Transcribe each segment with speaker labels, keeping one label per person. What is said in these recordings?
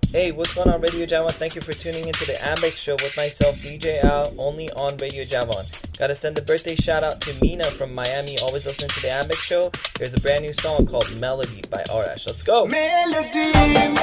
Speaker 1: Hey, what's going on, Radio Javon? Thank you for tuning into the Ambex Show with myself, DJ Al, only on Radio Javon. Gotta send a birthday shout out to Mina from Miami, always listening to the Ambex Show. There's a brand new song called Melody by Arash. Let's go!
Speaker 2: Melody.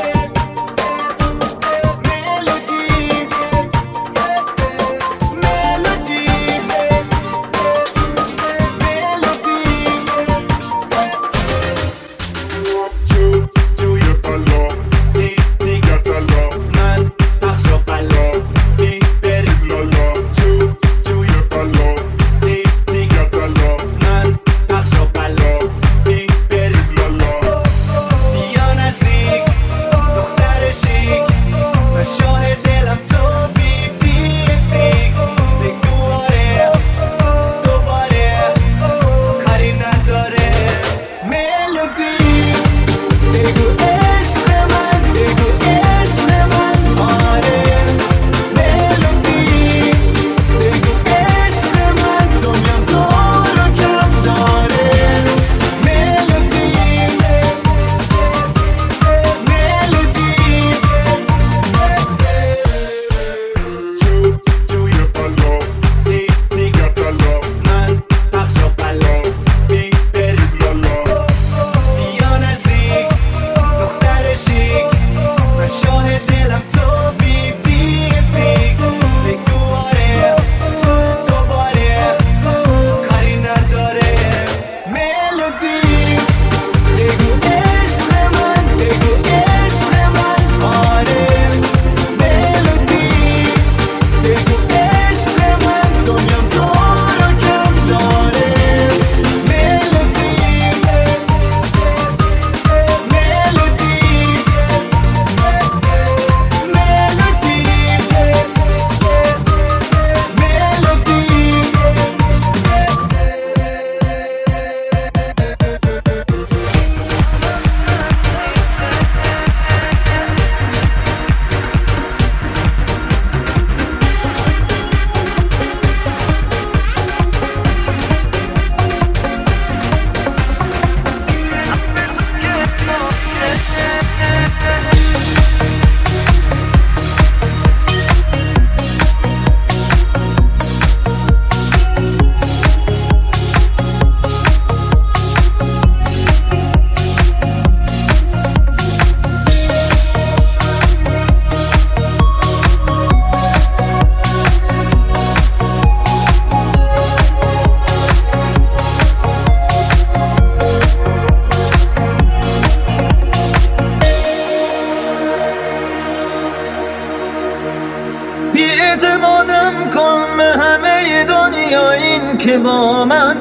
Speaker 3: اعتمادم کن به همه دنیا، این که با من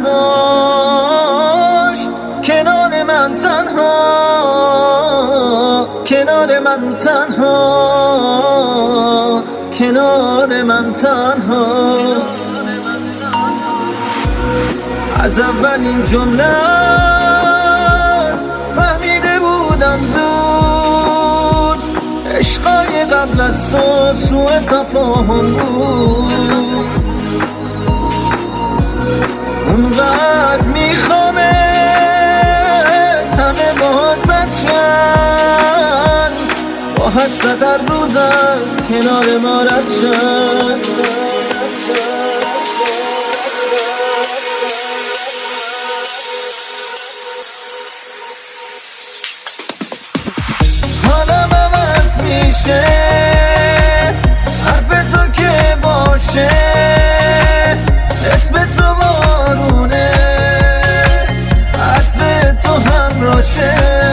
Speaker 3: باش، کنار من تنها، کنار من تنها، کنار من تنها. از اولین جمله فهمیده بودم زود، عشقای قبل از تو سوء تفاهم بود. اونقدر میخوامت همه باهات بچن، با حد ستر روز از کنار ما رد شد. حالم عوض میشه، حرف تو که باشه، اسم تو بارونه، عطر تو همراشه.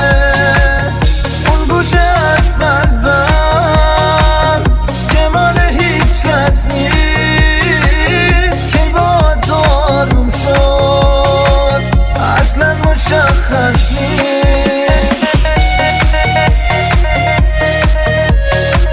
Speaker 3: اون گوشه از قلبم که مال هیچ کس نیست، که با تو آروم شد اصلا مشخص نیست.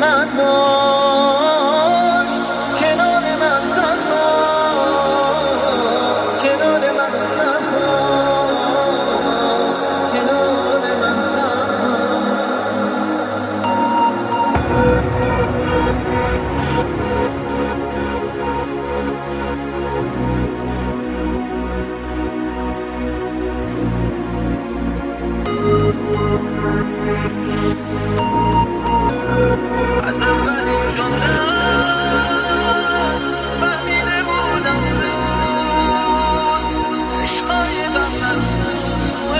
Speaker 3: من باش کنار من تنها کنار من تنها کنار من تنها از اولین جمله فهمیده بودم زود عشقای قبل از سوء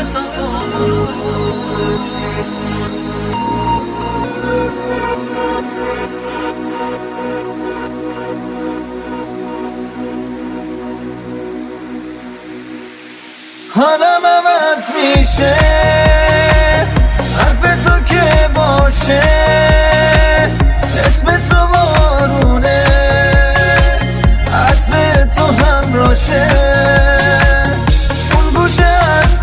Speaker 3: تفاهم حالم عوض میشه حرف تو که باشه اسم تو بارونه عطر تو همراشه اون گوشه از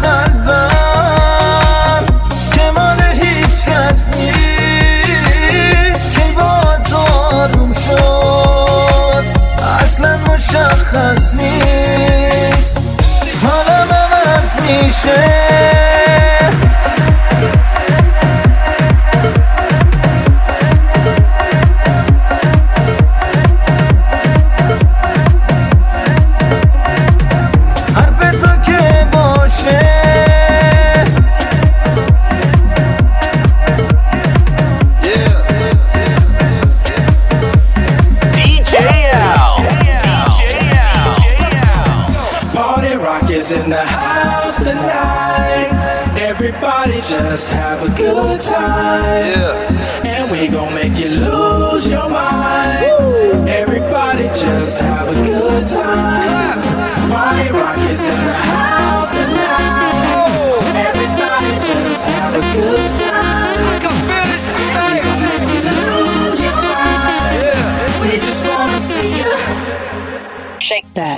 Speaker 3: قلبم که مال هیچ کس نیست که با تو آروم شد اصلا مشخص نیست حالم عوض میشه
Speaker 2: In the house tonight, everybody just have a good time, and we gon' make you lose your mind. Everybody just have a good time. Party rock is in the house tonight. Everybody just have a good time. We gon' make you lose your mind. We just wanna see you
Speaker 4: shake that.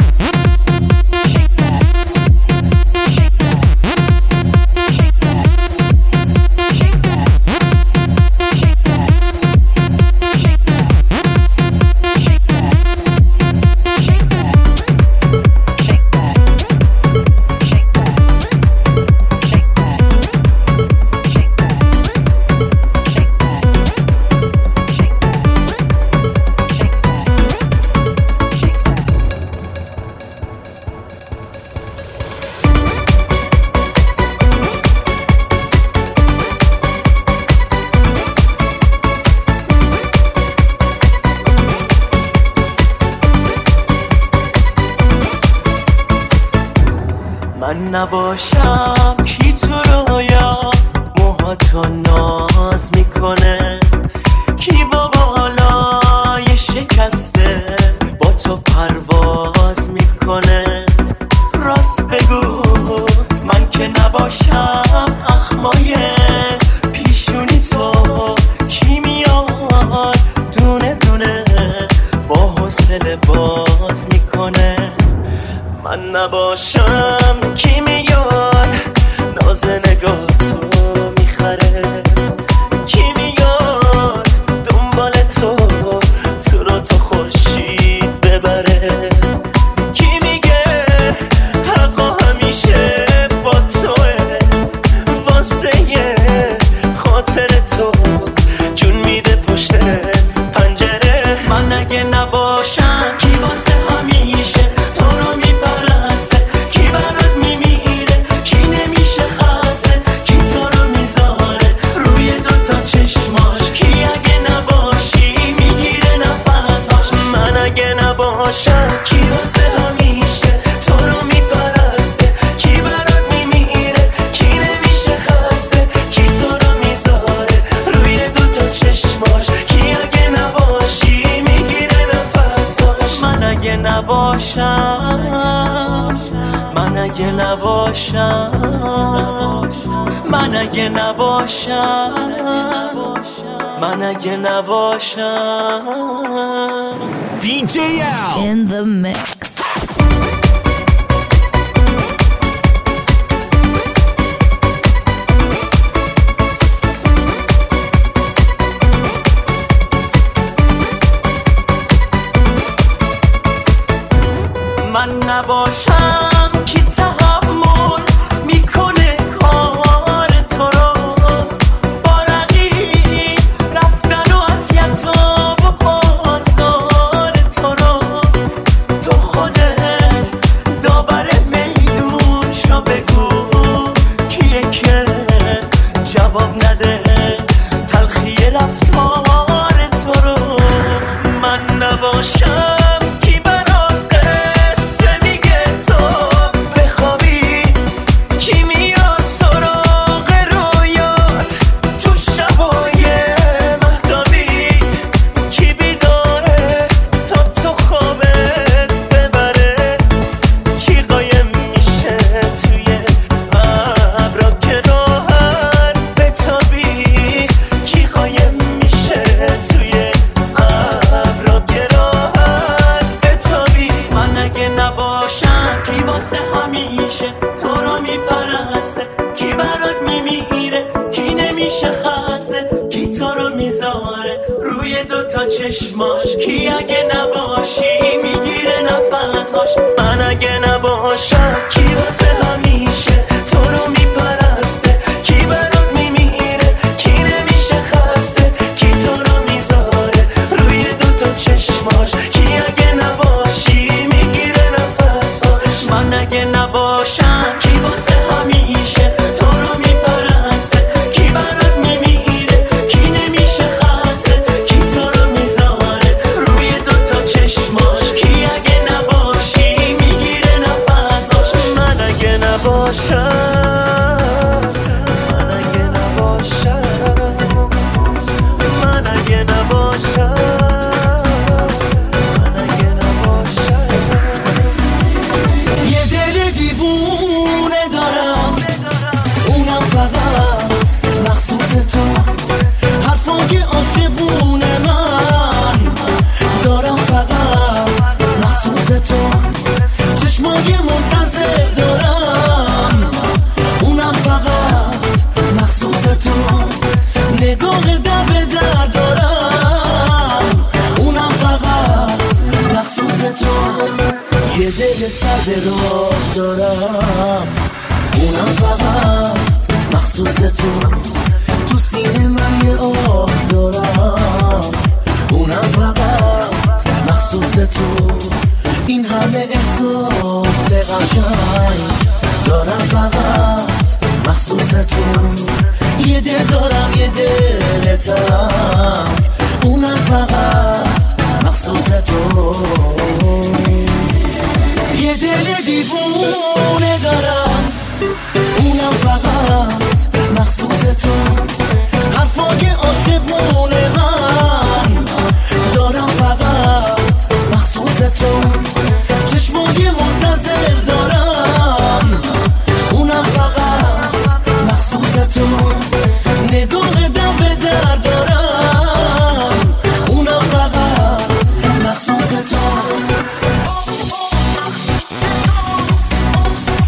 Speaker 3: من نباشم کی تو رویا موهاتو ناز میکنه کی با بالای شکسته با تو پرواز میکنه راست بگو من که نباشم اخمای پیشونی تو کی میاد دونه دونه با حوصله باز میکنه من نباشم کی میاد ناز نگاه تو میخره کی میاد دنبال تو رو تو خوشید ببره کی میگه حقا همیشه با توه واسه خاطر تو جون میده پشت پنجره من اگه نباشم کی واسه همیشه تو رو میپرسته کی برات میمیره کی نمیشه خسته کی تو رو میذاره روی دوتا چشماش کی اگه نباشی میگیره نفساش من اگه نباشم کی واسه همیشه تو رو میپرسته کی برات میمیره کی نمیشه خسته کی تو رو میذاره روی دوتا چشماش کی اگه نباشی میگیره نفساش من اگه نباشم من اگه نباشم من اگه نباشم من اگه نباشم
Speaker 5: DJ Al
Speaker 4: In the mix.
Speaker 3: نباشم کی تحمل میکنه کار تو رو، با رقیب رفتن و اذیت و بازار تو رو. تو خودت داور میدون شو، بگو کیه که جواب نده تلخی رفتار تو رو. من نباشم تو رو میپرسته، کی برات میمیره، کی نمیشه خسته، کی تو رو میذاره روی دوتا چشماش، کی اگه نباشی میگیره نفسهاش. من اگه نباشم کی واسه همیشه تو رو میپرسته، کی برات میمیره، کی نمیشه خسته، کی تو رو میذاره روی دوتا چشماش، کی اگه نباشی میگیره نفسهاش. من اگه نباشم کی واسه همیشه تو رو میپرسته، کی برات میمیره، کی نمیشه خسته، کی تو رو میذاره روی دوتا چشماش، کی اگه نباشی میگیره نفساش. من اگه نباشم، من اگه نباشم، من اگه نباشم، من اگه نباشم. یه دل دیوونه دارم، اونم فقط مخصوص تو. حرفای عاشقونه من دارم فقط مخصوص تو. چشمای منتظر دارم، اونم فقط مخصوص تو. نگاه در به در دارم، اونم فقط مخصوص تو. یه دل سرد راه دارم، اونم فقط مخصوص تو. تو سینه من یه آه دارم، اونم فقط مخصوص تو. این همه احساس قشنگ دارم فقط مخصوص تو. یه دل دارم یه دل تنگ، اونم فقط مخصوص تو. یه دل دیوونه دارم، اونم فقط مخصوص تو. حرفای عاشقونه من دارم فقط مخصوص تو. چشمای منتظر دارم، اونم فقط مخصوص تو. نگاه در به در دارم، اونم فقط مخصوص تو.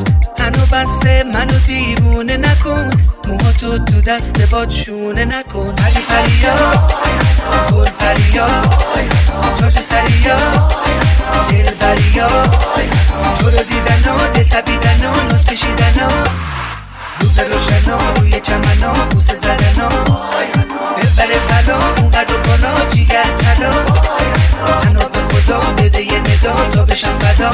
Speaker 5: هنو بسته منو دیوونه نکن، موهاتو تو دست بادشونه نکن. علی پریا گل پریا تاج سریا دل بریا، تو رو دیدن ها دل تبیدن ها ناز کشیدن ها، روز روشن ها روی چمن ها بوسه زدن ها، دل بره بلا اونقدر بالا جیگر طلا، منو به خدا بده یه ندا تا بشم فدا.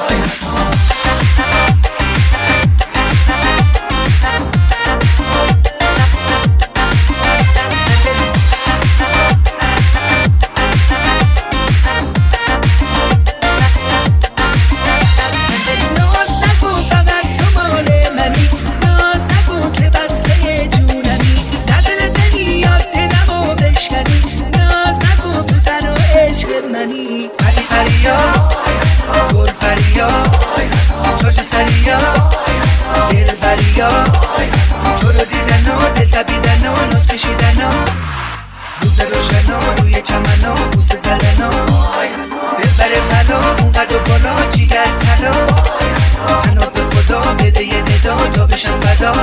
Speaker 5: تو رو دیدن ها دل تبیدن ها ناز کشیدن ها، روز روشن ها روی چمن ها بوسه زدن ها، دل بره بلا اونقدر بالا جیگر طلا، منو به خدا بده یه ندا تا بشم فدا.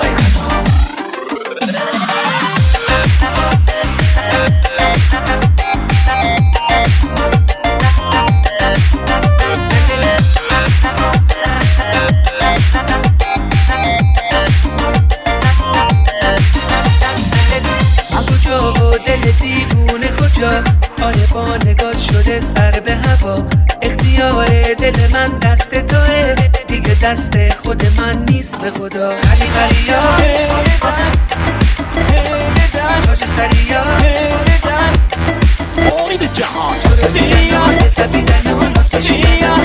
Speaker 5: آره با نگاه شده سر به هوا، اختیار دل من دست توه دیگه دست خود من نیست به خدا. علی پریا تاج سریا امید جهان، تو رو دیدن دل تبیدن ها ناز کشیدن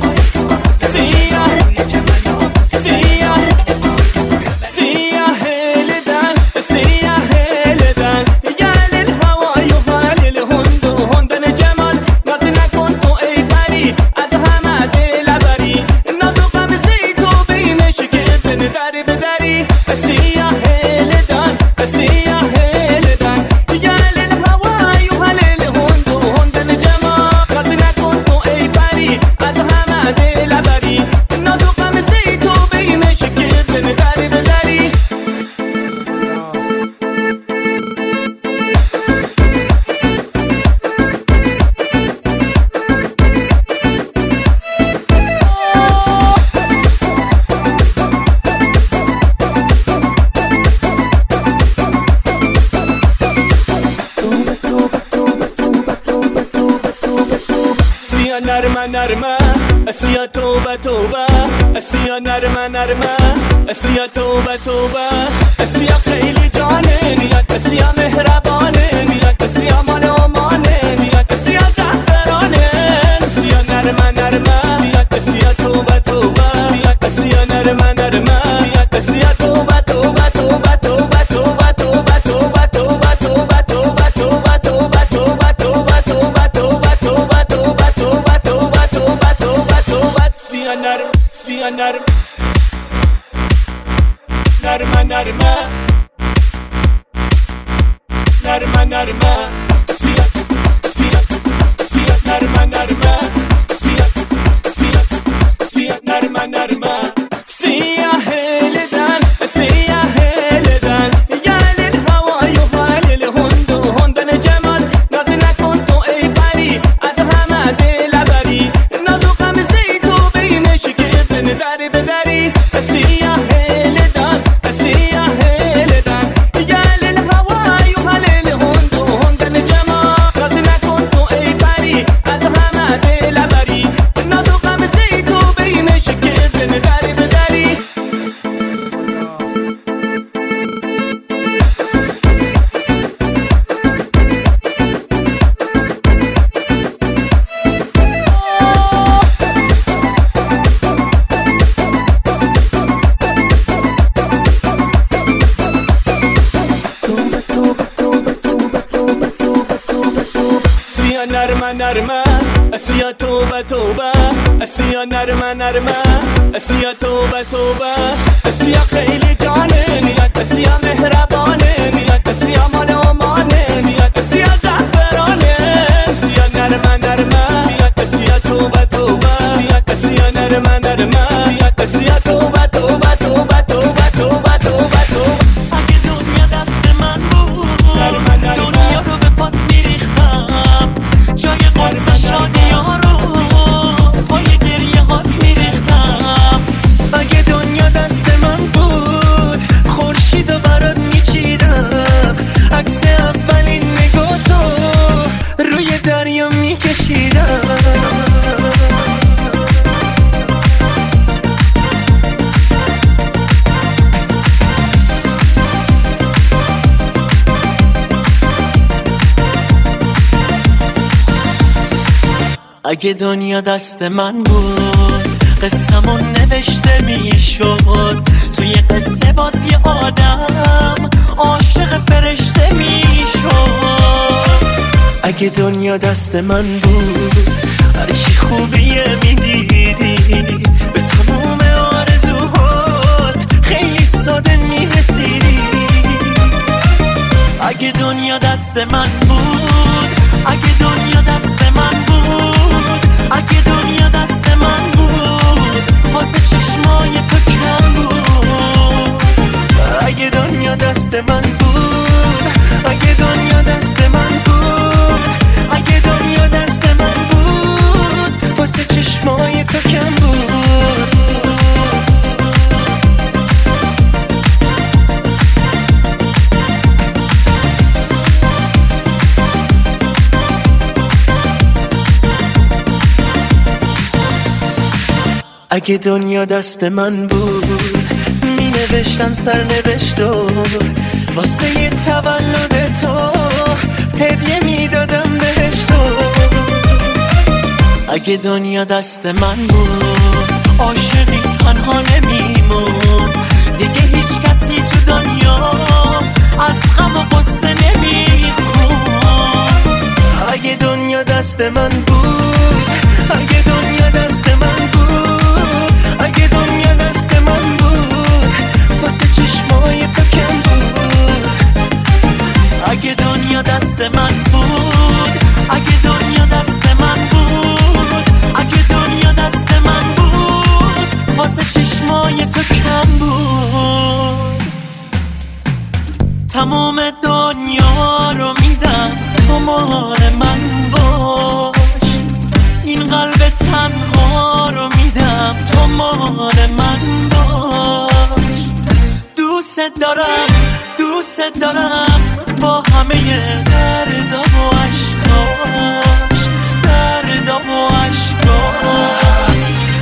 Speaker 5: نرمه اسیا توبه توبه، اسیا نرمه نرمه اسیا توبه توبه، اسیا خیلی جانه نیت، اسیا مهربانه نیت، اسیا مان و مانه نیت، اسیا زعفرانه، اسیا نرمه نرمه نیت، اسیا توبه توبه نیت، اسیا نرمه نرمه نیت، اسیا توبه توبه توبه توبه توبه توبه توبه توبه توبه توبه توبه توبه توبه توبه توبه توبه نرمه نرمه نرمه نرمه سیا سیا سیا نرمه نرمه سیا سیا سیا نرمه نرمه سیا هلدن سیا هلدن یعنی الهوا یوهل الهند و هندن جمال، ناز نکن تو ای پری از همه دل بری، نازو قمیصی تو بینش که ابن دری به دری، سیا هلدن سیا هلدن یعنی الهوا یوهل الهند و هندن جمال، ناز نکن تو ای پری از همه دل بری، نازو قمیصی تو بینش که ابن دری به دری. سیا نرمه نرمه سیا توبه توبه، سیا نرمه نرمه سیا توبه توبه، سیا خیلی جانه نیت، سیا مهربانه نیت، سیا مان و مانه نیت، سیا زعفرانه، سیا نرمه نرمه نیت، سیا توبه توبه نیت، سیا نرمه نرمه نیت، سیا توبه
Speaker 3: اگه دنیا دست من بود قصه‌مون نوشته میشد. توی قصه بازی آدم عاشق فرشته میشد. اگه دنیا دست من بود هرچی خوبیه میدیدی، به تمام آرزوهات خیلی ساده میرسیدی. اگه دنیا دست من بود، اگه دنیا دست من بود، اگه دنیا دست من بود واسه چشمای تو کم بود. اگه دنیا دست من بود، اگه دنیا دست من بود، اگه دنیا دست من بود واسه چشمای تو کم بود. اگه دنیا دست من بود می نوشتم سرنوشتو، واسه یه تولد تو هدیه می دادم بهشتو. اگه دنیا دست من بود عاشقی تنها نمیمون، دیگه هیچ کسی تو دنیا از غم و غصه نمیخون. اگه دنیا دست من بود، اگه دنیا دست من بود، اگه دنیا دست من بود واسه چشمای تو کم بود. اگه دنیا دست من بود، اگه دنیا دست من بود، اگه دنیا دست من بود واسه چشمای تو کم بود. تمام دنیا رو میدم تو مال من باش، این قلب تنها رو میدم تو مال من باش. دوست دارم، دوست دارم با همه درد و عشقاش، درد و عشقاش.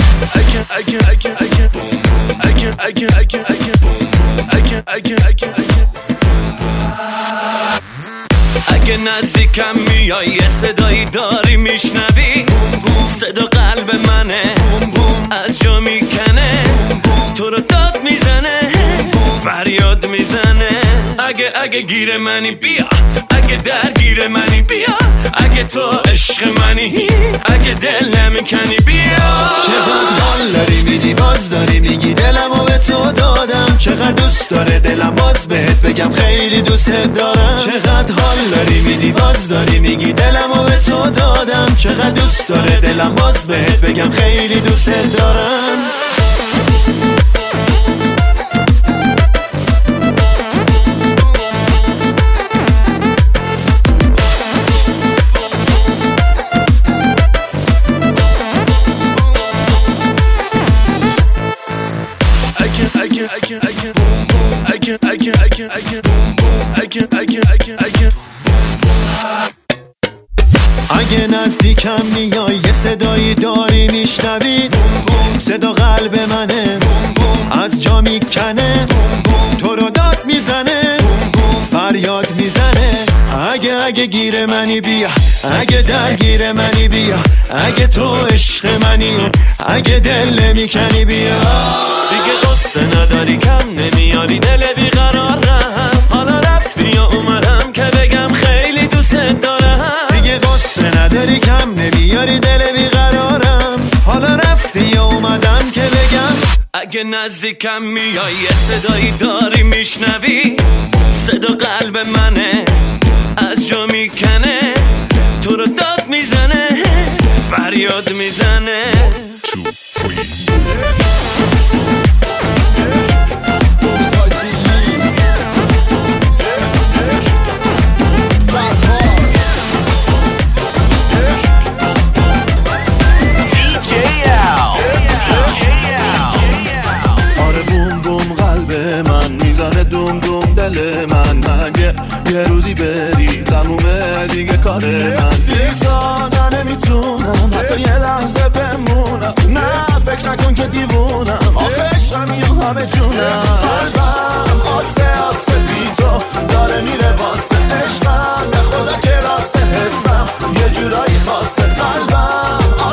Speaker 5: اگه نزدیکم میای یه صدایی داری میشنوی، صدا قلب منه از جا میکنه، تو رو داد میزنه فریاد میزنه. اگه گیر منی بیا، اگه درگیر منی بیا، اگه تو عشق منی، اگه دل نمیکنی بیا.
Speaker 6: چقدر حال داری میدی باز داری میگی دلمو به تو دادم، چقدر دوست داره دلم باز بهت بگم خیلی دوست دارم. چقدر حال داری میدی باز داری میگی دلمو به تو دادم، چقدر دوست داره دلم باز بهت بگم خیلی دوست دارم. اگه نزدیکم میای یه صدایی داری میشنوی، صدا قلب منه از جا میکنه، تو رو داد میزنه فریاد میزنه. اگه گیر منی بیا، اگه درگیر منی بیا، اگه تو عشق منی، اگه دل نمیکنی بیا.
Speaker 5: دیگه قصه نداری کم نمیاری دل بیقرارم، حالا رفتی یا اومدم که بگم خیلی دوست دارم.
Speaker 6: دیگه قصه نداری کم نمیاری دل بیقرارم، حالا رفتی یا اومدم که بگم.
Speaker 5: اگه نزدیکم میای یه صدایی داری میشنوی، صدا قلب منه از جا میکنه، تو رو داد میزنه فریاد میزنه.
Speaker 6: آره بوم بوم قلب من میزنه دوم دوم دل من، مگه یه روزی بری تمومه دیگه کار من. بیتا نمیتونم حتی یه لحظه بمونم، نه فکر نکن که دیوونم، آخه عشقم یا همه جونم. قلبم آسه آسه بیتا داره میره واسه عشقم، به خدا که راسته حسم یه جورایی خاصه. قلبم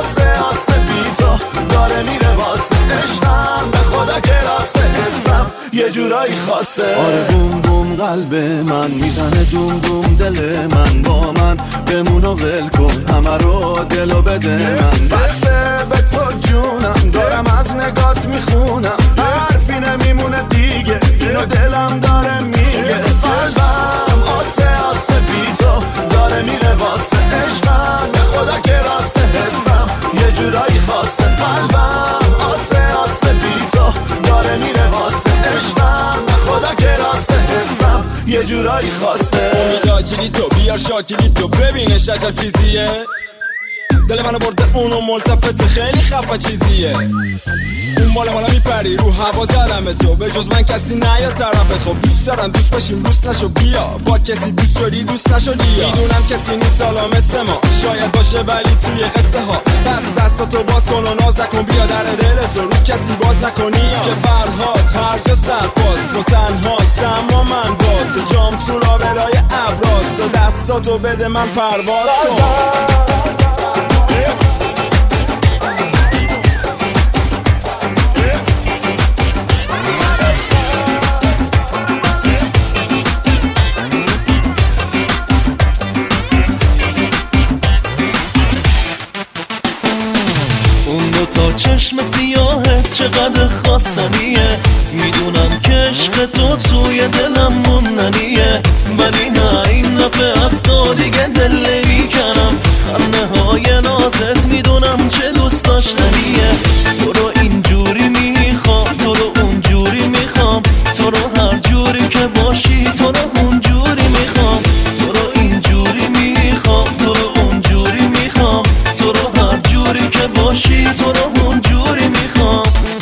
Speaker 6: یه جورایی خاصه. آره بوم بوم قلب من میزنه، دوم دوم دل من، با من بمون و ول کن همه رو دلو بده من. بسته به تو جونم، دارم از نگات میخونم، حرفی نمیمونه دیگه، اینو دلم داره میگه. قلبم آسه آسه بی تو داره میره واسه عشقم، به خدا که راسته حسم یه جورایی خاصه. قلبم آسه آسه بی تو داره میره واسه عشقم، به خدا که راسته حسم یه جورایی خاصه.
Speaker 7: امید آجیلی تو بیار شاکیلی تو، ببینه شجر چیزیه، دل منو برده اونو ملتفت خیلی خفه چیزیه. اون بالا میپری رو هوا زدم تو، به جز من کسی نیا طرفت. خب دوست دارم دوست باشیم دوست نشو بیا، با کسی دوست شدی دوست نشدی. میدونم کسی نیست حالا مثل ما، شاید باشه ولی توی قصه ها. پس دستاتو باز کن و ناز نکن، بیا در دلتو رو کسی باز نکنی که فرهاد هر جا سرپاس. تو تنهاست اما من با تو، جام تو لابلای ابراز. تو دستاتو بده من پرواز کن.
Speaker 8: تا چشم سیاهت چقدر خواستنیه، میدونم که عشق تو توی دلم موندنیه، ولی نه این دفعه از تو دیگه دل نمیکنم. خنده های نازت میدونم چه دوست داشتنیه، تو رو اینجوری میخوام، تو رو اونجوری میخوام، تو رو هر جوری که باشی، تو رو اونجوری میخوام، تو رو اینجوری میخوام، تو رو اونجوری میخوام، تو رو هر جوری که باشی، تو رو اونجوری میخوام.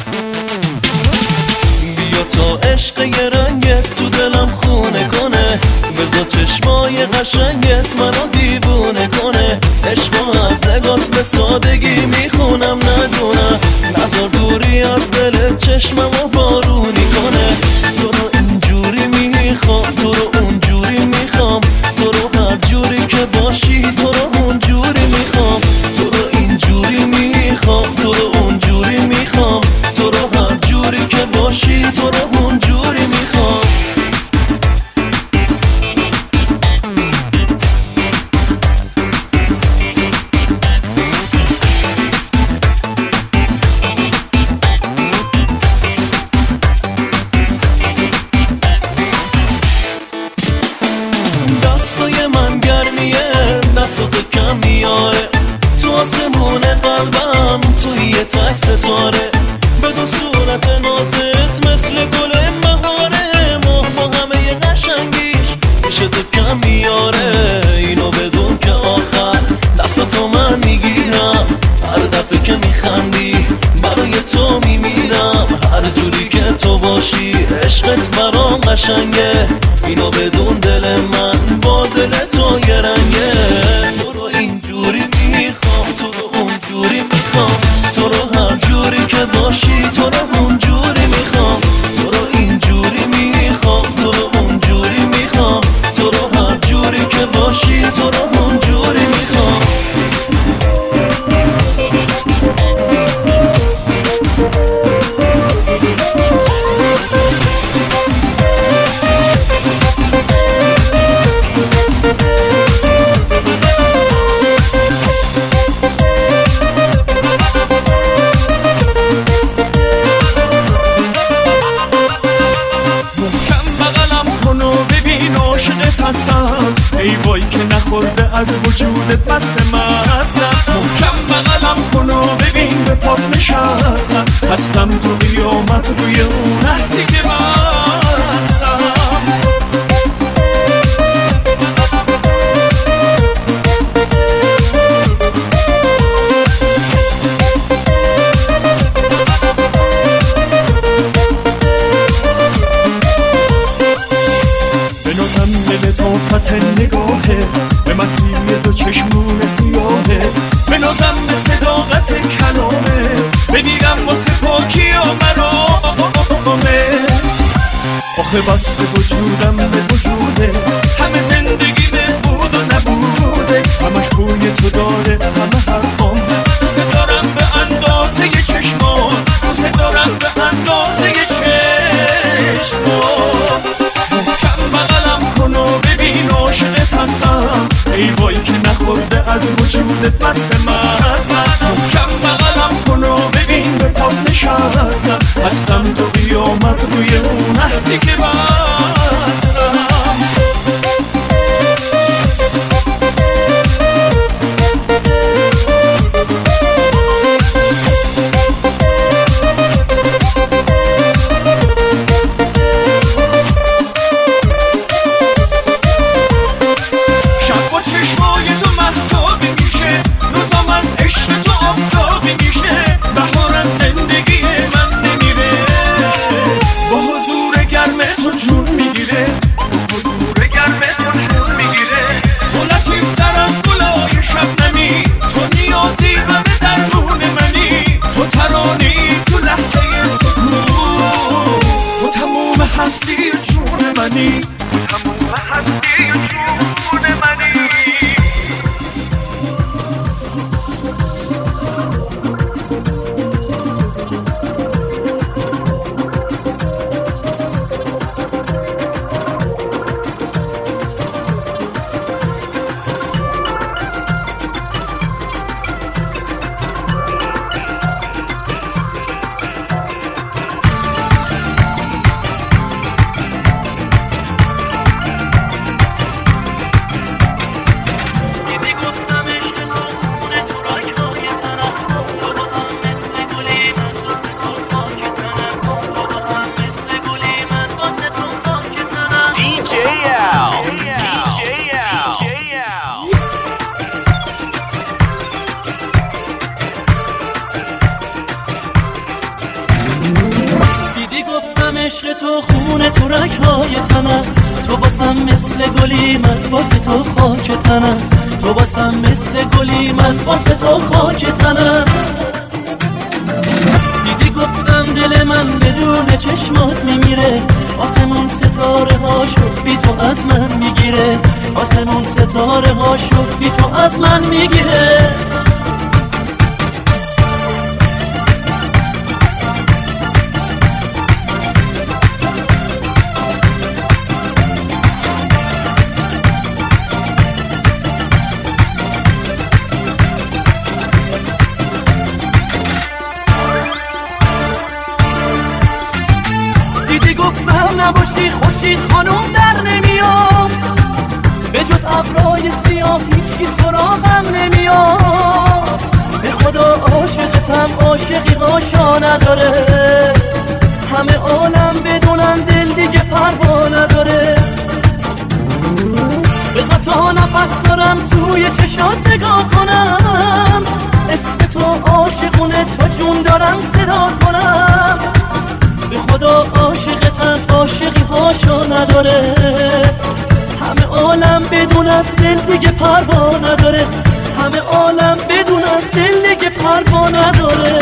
Speaker 8: بیا تا عشق یه رنگت تو دلم خونه کنه، بذار چشمای قشنگت منو دیوونه کنه. عشقم از نگات به سادگی میخونم ندونم، نذار دوری از دل چشممو بارونی کنه. تو رو اینجوری میخوام، تو رو اونجوری میخوام، تو رو هر جوری که باشی، تو رو اونجوری میخوام، تو رو اینجوری میخوام، تو رو اونجوری میخوام، تو رو هر جوری که باشی، تو رو اونجوری میخوام. دستای من گرمیه، دستاتو کم میاره، تو آسمون قلبم توی یه تک ستاره. بدون صورت نازت مثل گل بهاره، ماه با همه قشنگیش میشه تو کم میاره. اینو بدون که آخر دستاتو من میگیرم، هر دفعه که میخندی برای تو میمیرم. هر جوری که تو باشی عشقت برام قشنگه، اینو بدون دل من با دل تو یه رنگه. تو رو اینجوری میخوام، تو رو اونجوری میخوام، تو رو هر جوری که باشی، تو رو اونجوری میخوام، تو رو اینجوری میخوام، تو رو اونجوری میخوام، تو رو هر جوری که باشی، تو رو اونجوری میخوام.
Speaker 3: ای وای که نخورده از وجودت مست مستم. محکم بغلم کن و ببین به پات نشستم، هستم تو قیامت روی اون رهدی که بستم. طاقت نگاهه، به مستی دو چشمون سیاهه، به نازم به صداقت کلامه، بمیرم واسه پاکی و مرامه. آخه بسته وجودم به وجوده، همه زندگی به بود و نبوده، همش بوی تو داره همه حرفام. دوست دارم به اندازه چشمان، دوست دارم به اندازه چشمان.
Speaker 5: از وجودت مست محکم بغلم کن و ببین به پات نشستم هستم تو قیامت روی اون عهدی که بستم هستی جون منی تموم هستی جون منی
Speaker 8: عشق تو خونه تو رگ‌های تنم تو واسم مثل گلی من واسه تو خاک تنم تو واسم مثل گلی من واسه تو خاک تنم دیدی گفتم دل من بدون چشمات میمیره آسمون ستاره هاشو بی تو از من میگیره آسمون ستاره هاشو بی تو از من میگیره نباشی خوشی خانم در نمیاد به جز ابرای سیاه هیچکی سراغم نمیاد به خدا عاشقتم عاشقی هاشا نداره همه عالم بدونن دل دیگه پروا نداره بذار تا نفس دارم توی چشات نگاه کنم اسم تو عاشقونه تا جون دارم صدا کنم به خدا عاشقتم عاشقی هاشو نداره همه عالم بدونن دل دیگه پروا نداره همه عالم بدونن دل دیگه پروا نداره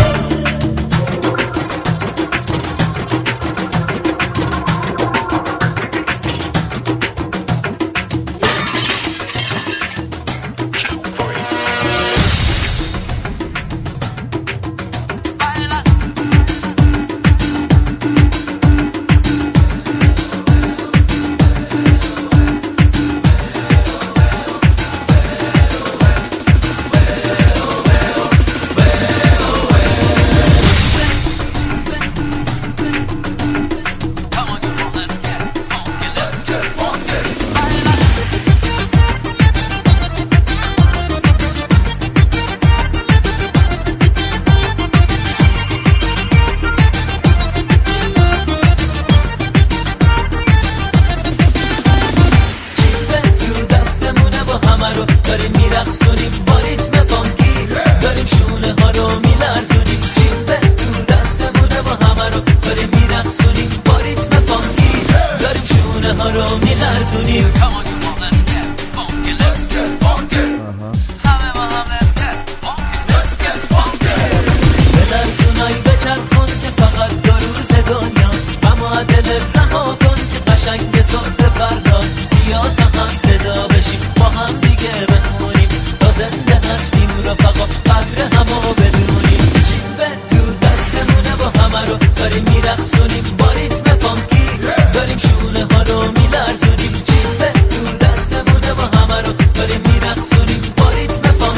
Speaker 9: داریم میرقصونیم با ریتم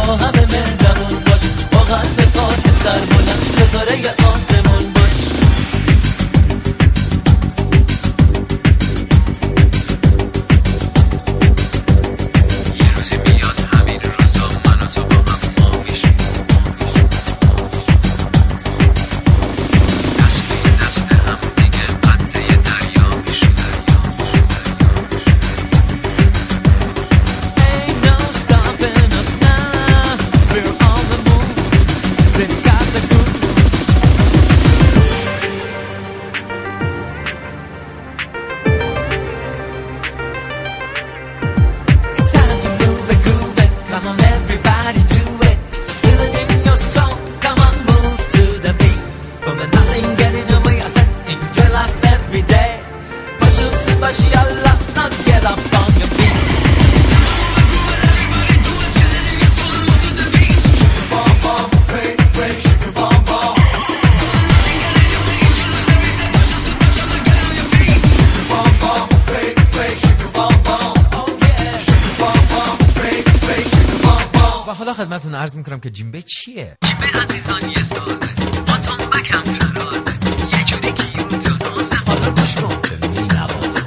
Speaker 8: همه مهربون باش، با قلب پاک سر بلند ستاره آسمون باش.
Speaker 9: خدمتتون عرض میکنم که جیمبه چیه؟
Speaker 10: جیمبه عزیزان یه سازه آتوم بکم ترازه یه جوری کیوت و نازه
Speaker 9: حالا گوش کن که می نوازه.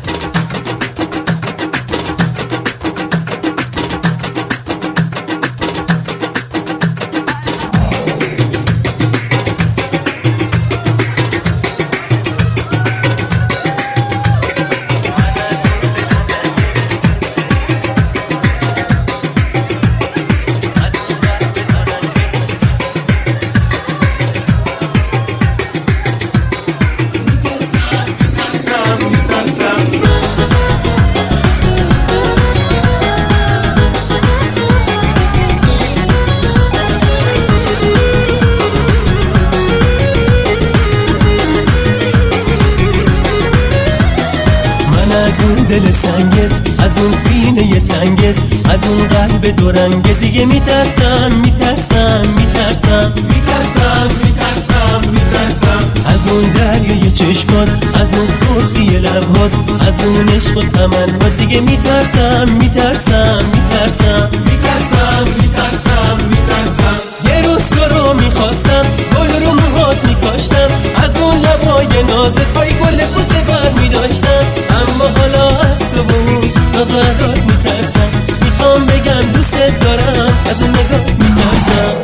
Speaker 8: از اون دل سنگت، از اون سینه تنگت، از اون قلب دو رنگت دیگه میترسم میترسم میترسم میترسم میترسم میترسم از اون دریای چشمات، از اون سرخی لبات، از اون عشق و تمنات دیگه میترسم میترسم میترسم میترسم میترسم میترسم یه روز تو رو میخواستم، گل رو موهات میکاشتم، از اون لبای نازت پای گل بوسه بر میداشتم، اما حالا از تو بود نازدات میترسم، میخوام بگم دوست دارم، از اون نگاه میترسم.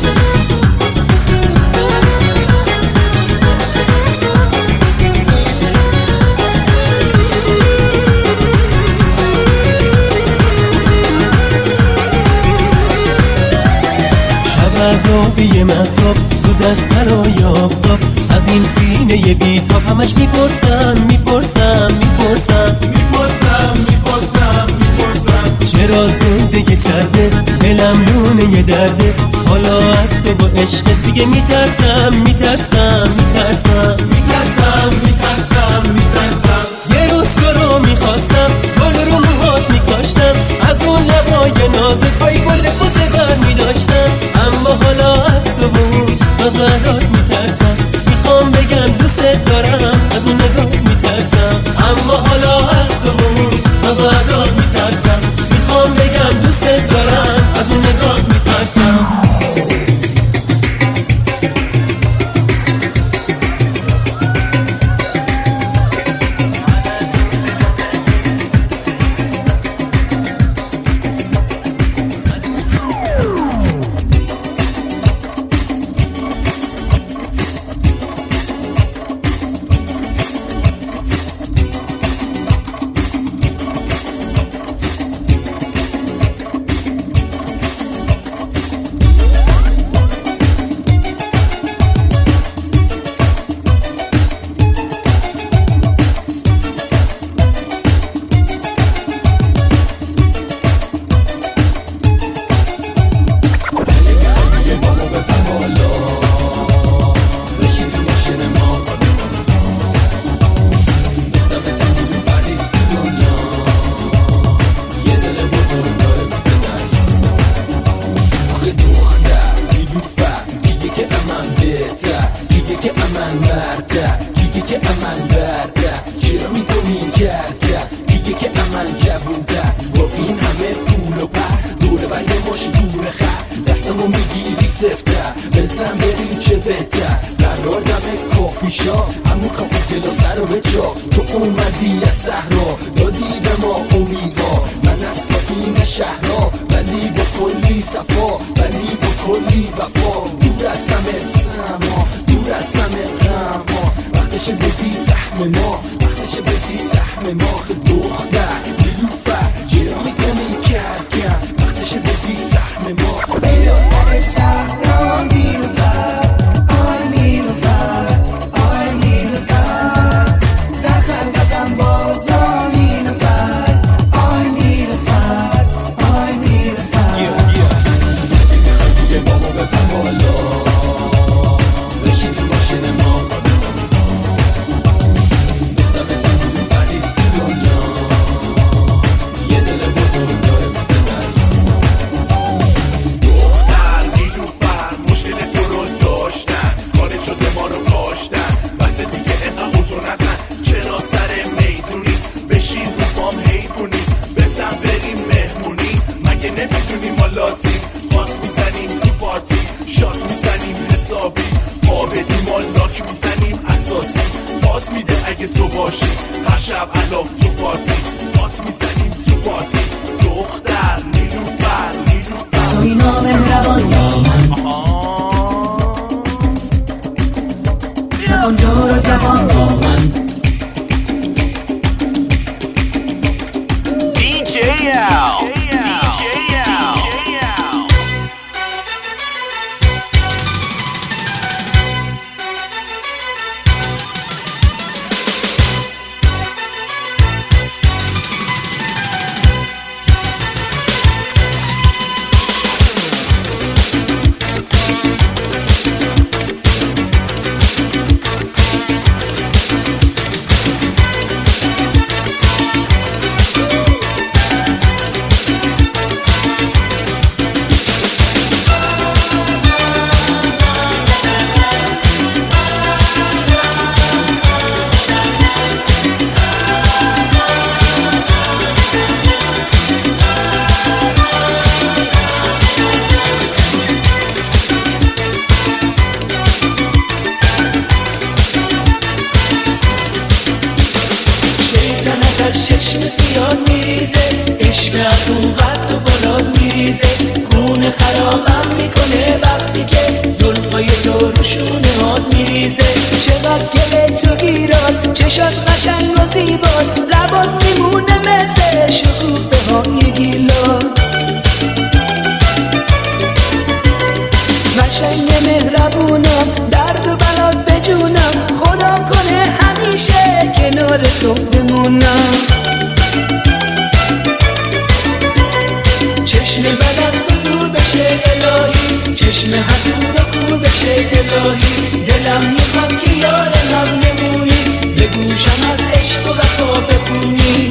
Speaker 8: شب از آبی مهتاب، روز از طلای آفتاب، از این سینه بیتاب همش میپرسم میپرسم میپرسم میپرسم میپرسم میپرسم چرا زندگی سرده، دلم لونه درده، حالا از تو با عشق دیگه میترسم میترسم میترسم میترسم میترسم میترسم یه روز تو رو میخواستم، گل رو موهات میکاشتم، از اون لبای نازت پای گل بوسه بر میداشتم، اما حالا از تو بود نازدات میترسم، میخوام بگم دوست دارم، از اون نگاه میترسم، اما حالا از تو بود نازدات میترسم، میخوام بگم دوست دارم، از اون نگاه میترسم.
Speaker 11: پیشا همون کافی دل و سر و به جا تو اومدی از صحرا دادی به ما امیدوار من از کافین شهرها ولی با کلی صفا ولی با کلی وفا دور از همه سما دور از همه غما وقتش بدی سهم ما وقتش بدی سهم ما دختر نیلوفر چرا میکنی کرکر وقتش بدی سهم ما بیا در صحرا نیلوفر آی نیلوفر آی نیلوفر در خلقتم بازا نیلوفر آی نیلوفر آی نیلوفر دیگه بابا بپر بالا بشین تو ماشین ما تو باشی هر شب علاف تو پارتی پات میزنیم تو پارتی دختر نیلوفر نیلوفر توی نام روان یا من جوان دور جوان با من DJ Al چشم سیاه میریزه عشق از اون قد و بالا میریزه خون خرابم میکنه وقتی که زلفای تو روشونه هات میریزه چقدر گله تو گیراز چشات قشنگ و زیباز لبات میمونه مثل شکوفه های گیلاس قشنگ مهربونم درد و بلات به جونم خدا کنه همیشه کنار تو بمونم چشم بد از تو دور بشه الهی چشم حسود کور بشه الهی دلم میخواد که یارم نمونی به گوشم از عشق و وفا بخونی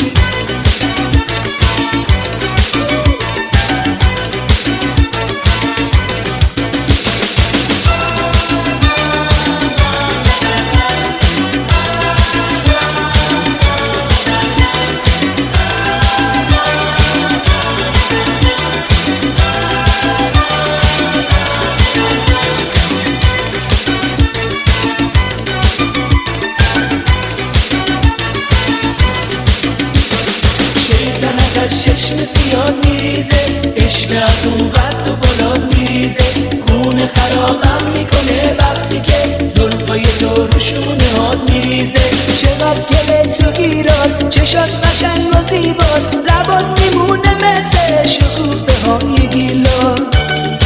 Speaker 11: چشم سیاه میریزه عشق از اون قد و بالا میریزه خون خرابم میکنه وقتی که زلفای تو روشونه هات میریزه چقدر گله تو گیراز چشات قشنگ و زیباز لبات میمونه مثل شکوفه های گیلاس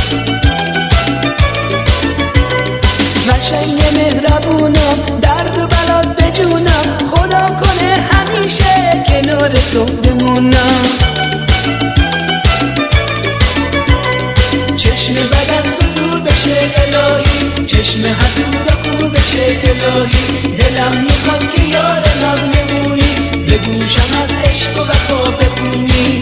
Speaker 11: قشنگ مهربونم درد و بلات به جونم خدا کنه همیشه کنار تو بمونم چشم بد از تو دور بشه الهی چشم حسود کور بشه الهی دلم میخواد که یارم نمونی به گوشم از عشق و وفا بخونی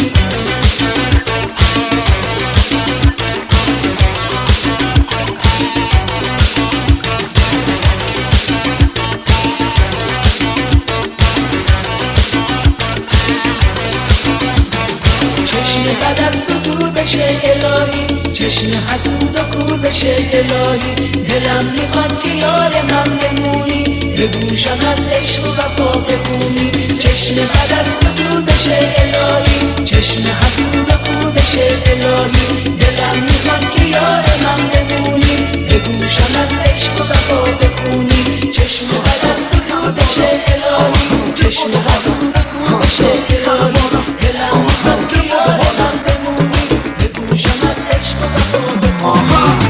Speaker 12: بد از تو دور بشه الهی، چشم حسود و کور بشه الهی. دلم میخواد که یار من بمونی، به گوشم از عشق و وفا بخونی. چشم بد از تو دور بشه الهی، چشم حسود و کور بشه الهی. دلم میخواد که یار من بمونی، به گوشم از عشق و وفا بخونی. چشم بد از تو دور بشه الهی، چشم حسود و کور بشه الهی. دلم میخواد که یار من بمونی، به گوشم از عشق و وفا بخونی.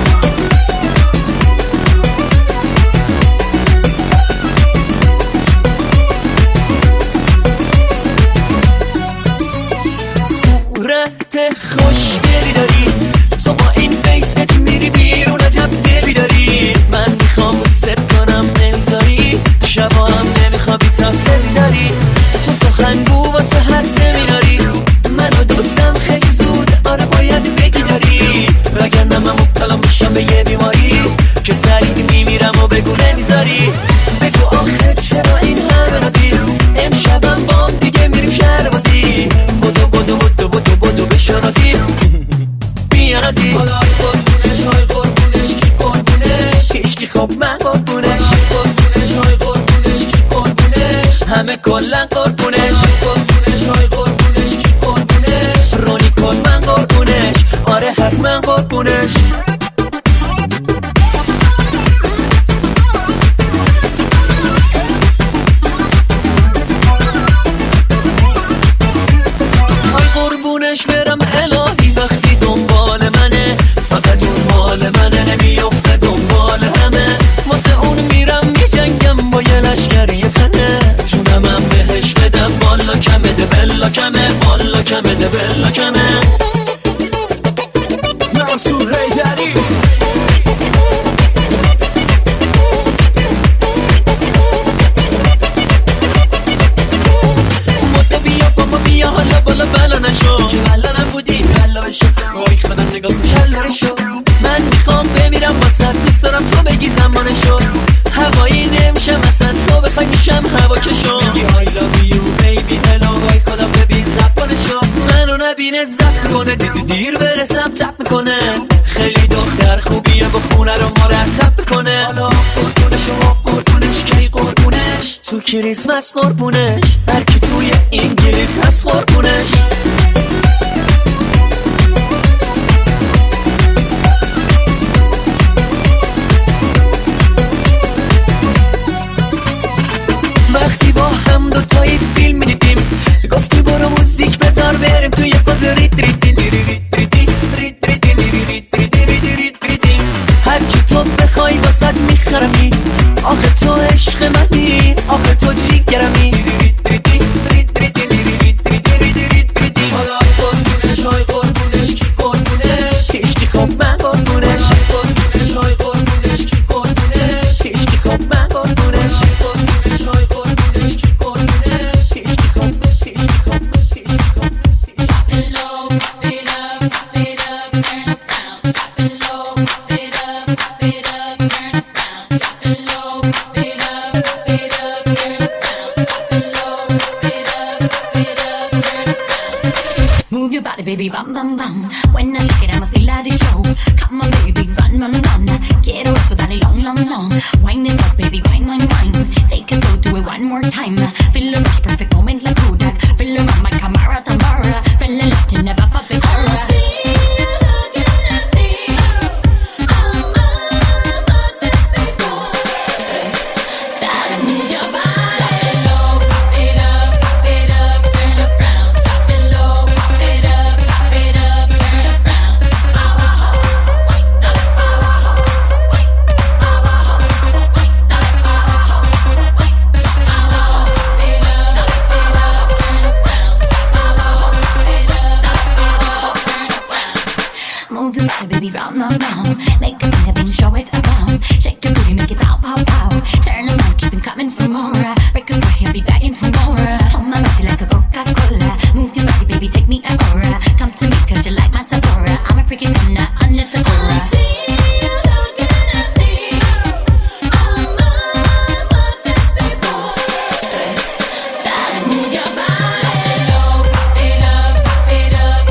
Speaker 8: خوشگلی داری تو، با این فیست میری بیرون عجب دلی داری. من میخوام ست کنم نمیذاری، شبا هم نمیخوابی تفصیلی داری. تو سخنگو واسه هر سمیناری، منو دوستم خیلی زود آره باید بگی داری. وگرنه من مبتلا میشم به یه بیماری که سریع میمیرم و بگو نمیذاری. بگو آخه چرا این همه نازی، امشبم بام دیگه میریم شهر بازی. بدو بدو بدو بدو بدو بشنازی بیان ازی. حالا های قربونش های قربونش کی قربونش، هیچکی خب من قربونش. قربونش های قربونش کی قربونش، همه کلن قربونش. قربونش های قربونش کی قربونش، رونی کن من قربونش، آره حتما قربونش. برم الهی وقتی دنبال منه، فقط اون مال منه، نمیافته دنبال همه. واسه اون میرم میجنگم با یه لشکر یه تنه، جونم هم بهش بدم والا کمه ده بلا کمه، والا کمه ده بلا کمه. منصور حیدری بیا حالا بالا بلا نشو که بلا نبودی بلا بشو. وای خودم نگاه کن شلاره شو، من میخوام بمیرم واسه دوست دارم تو بگی زمانشو. هوایی نمیشم اصلا تو بخوای میشم هوا کشو. میگی I love you baby hello، وای خدا ببین زبانشو. منو نبینه زب کنه دیر برسم تپ میکنه. خیلی دختر خوبیه با خونه رو مرتب میکنه. حالا قربونش و قربونش کی قربونش، تو کریسمس قربونش، هرکی توی انگلیس هست قربونش. وقتی با هم دوتایی فیلم میدیدیم، گفتی برو موزیک بذار بریم توی فاز ریت ریت ریت ریت ریت ریت ریت. هرکی تو بخوای واسد میخرمی، آخه تو عشق منی، آخه تو جیگرمی. حالا قربونش های قربونش کی قربونش، هیچکی خب من قربونش. قربونش های قربونش کی قربونش، هیچکی خب من قربونش. قربونش های قربونش کی قربونش، هیچکی خب هیچکی خب هیچکی خب.
Speaker 13: Move your body, baby, bam, bam, bam. When I shake it, I must be like the show. Come on, baby, run, run, run. Quiero eso, dale long, long, long. Wind it up, baby, wine, wine, wine. Take it slow, do it one more time. Feel the rush, perfect moment like Kodak. Feel the run, my Camara, Tamara. Feel the love, can never fuck it, Cara. Baby, round, round, round. Make a thing, a thing, show it around. Shake your booty, make it pow, pow, pow. Turn around, keep it coming for more. Break a sweat, he'll be begging for more. Hold my body like a Coca-Cola. Move your body, baby, take me an aura. Come to me, cause you like my Sephora. I'm a freaking donut, I'm the Sephora. Move your body, low, pop it up,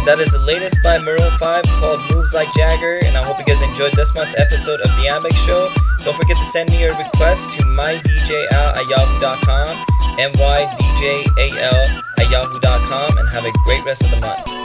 Speaker 1: that is the latest by Maroon 5 called Moves Like Jagger. And I hope you guys enjoyed this month's episode of The Ambex Show. Don't forget to send me your request to mydjal@yahoo.com, mydjal@yahoo.com, and have a great rest of the month.